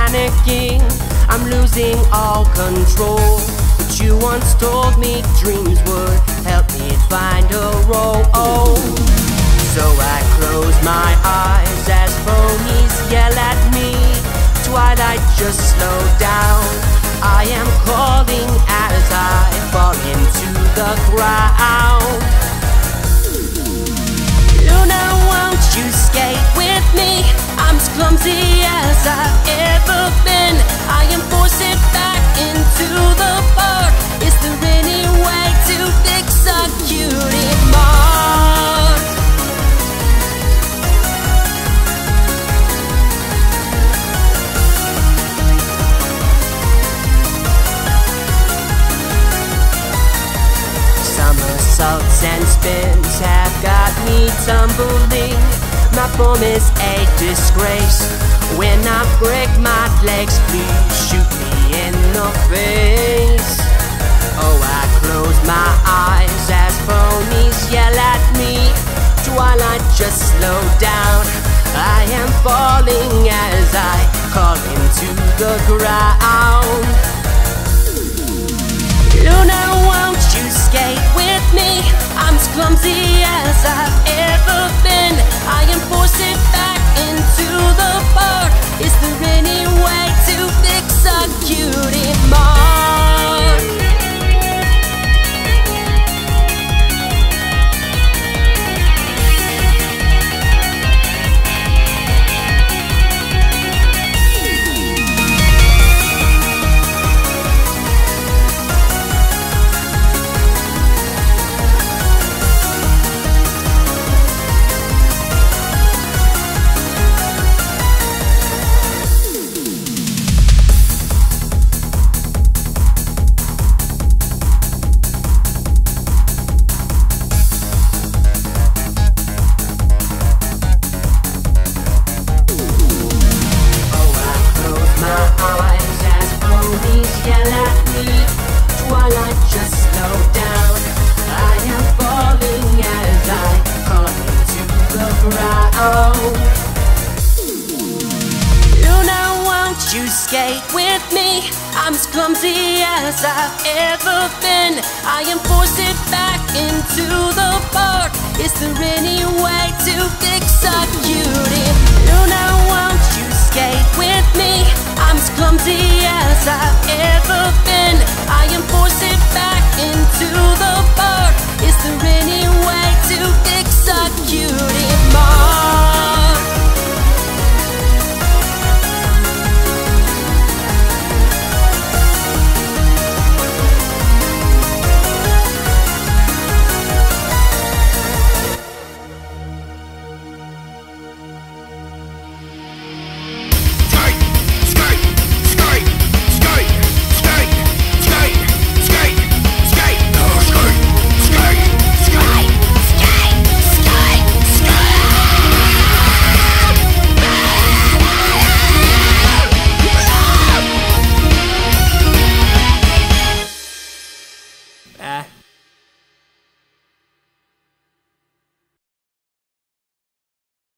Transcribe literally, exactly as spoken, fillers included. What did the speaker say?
panicking, I'm losing all control. But you once told me dreams would help me find a role. So I close my eyes as phonies yell at me. Twilight, just slow down. I am calling as I fall into the ground. Luna, won't you skate with me? I'm as clumsy as I've ever been. I am forced back into the park. Is there any way to fix a cutie mark? Somersaults and spins have got me tumbling. My form is a disgrace. When I break my legs, please shoot me in the face. Oh, I close my eyes as phonies yell at me. Twilight, just slow down. I am falling as I call into the ground. Luna, won't you skate with me? I'm as clumsy as I've ever been. I am forced back into the park. Is there any way to fix a cutie mark? Twilight, just slow down. I am falling as I call into the ground. Luna, won't you skate with me? I'm as clumsy as I've ever been. I am forced back into the park. Is there any way to fix a cutie? Luna, won't you skate with me? I'm as clumsy as I've ever been. I am forced back into the park. Is there any way to fix a cutie mark? Ah.